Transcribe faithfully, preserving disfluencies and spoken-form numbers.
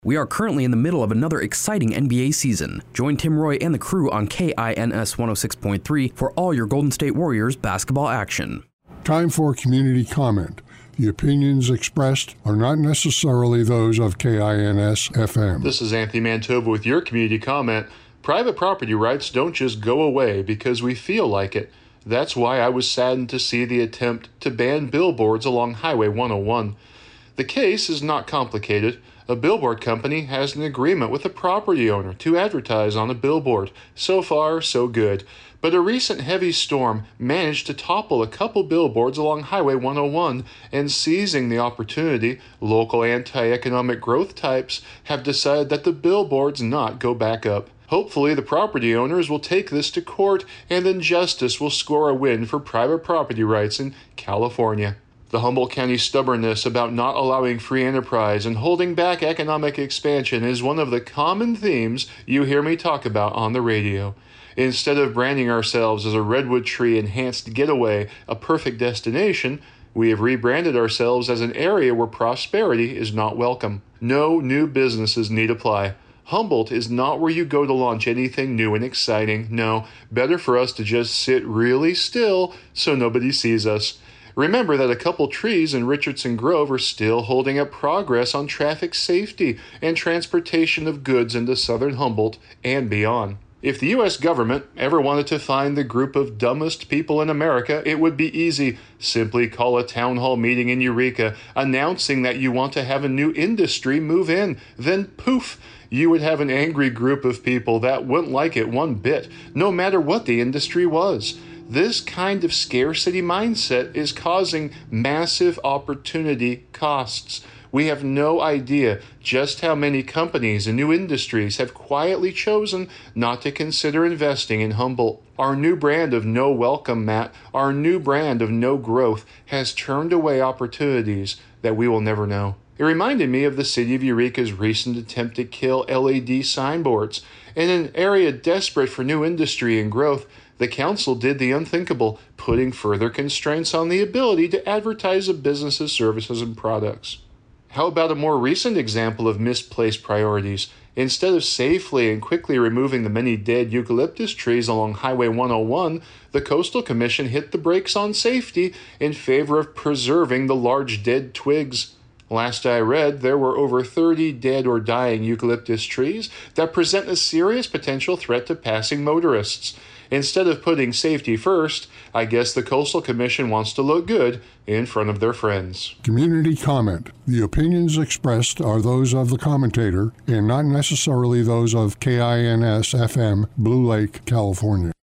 We are currently in the middle of another exciting N B A season. Join Tim Roy and the crew on K I N S one oh six point three for all your Golden State Warriors basketball action. Time for community comment. The opinions expressed are not necessarily those of K I N S F M. This is Anthony Mantoba with your community comment. Private property rights don't just go away because we feel like it. That's why I was saddened to see the attempt to ban billboards along Highway one oh one. The case is not complicated. A billboard company has an agreement with a property owner to advertise on a billboard. So far, so good. But a recent heavy storm managed to topple a couple billboards along Highway one oh one, and seizing the opportunity, local anti-economic growth types have decided that the billboards not go back up. Hopefully, the property owners will take this to court, and then justice will score a win for private property rights in California. The Humboldt County stubbornness about not allowing free enterprise and holding back economic expansion is one of the common themes you hear me talk about on the radio. Instead of branding ourselves as a redwood tree enhanced getaway, a perfect destination, we have rebranded ourselves as an area where prosperity is not welcome. No new businesses need apply. Humboldt is not where you go to launch anything new and exciting. No, better for us to just sit really still so nobody sees us. Remember that a couple trees in Richardson Grove are still holding up progress on traffic safety and transportation of goods into southern Humboldt and beyond. If the U S government ever wanted to find the group of dumbest people in America, it would be easy. Simply call a town hall meeting in Eureka announcing that you want to have a new industry move in. Then poof, you would have an angry group of people that wouldn't like it one bit, no matter what the industry was. This kind of scarcity mindset is causing massive opportunity costs. We have no idea just how many companies and new industries have quietly chosen not to consider investing in Humboldt. Our new brand of no welcome, Matt, our new brand of no growth has turned away opportunities that we will never know. It reminded me of the city of Eureka's recent attempt to kill L E D signboards. In an area desperate for new industry and growth, the council did the unthinkable, putting further constraints on the ability to advertise a business's services and products. How about a more recent example of misplaced priorities? Instead of safely and quickly removing the many dead eucalyptus trees along Highway one oh one, the Coastal Commission hit the brakes on safety in favor of preserving the large dead twigs. Last I read, there were over thirty dead or dying eucalyptus trees that present a serious potential threat to passing motorists. Instead of putting safety first, I guess the Coastal Commission wants to look good in front of their friends. Community comment. The opinions expressed are those of the commentator and not necessarily those of K I N S F M, Blue Lake, California.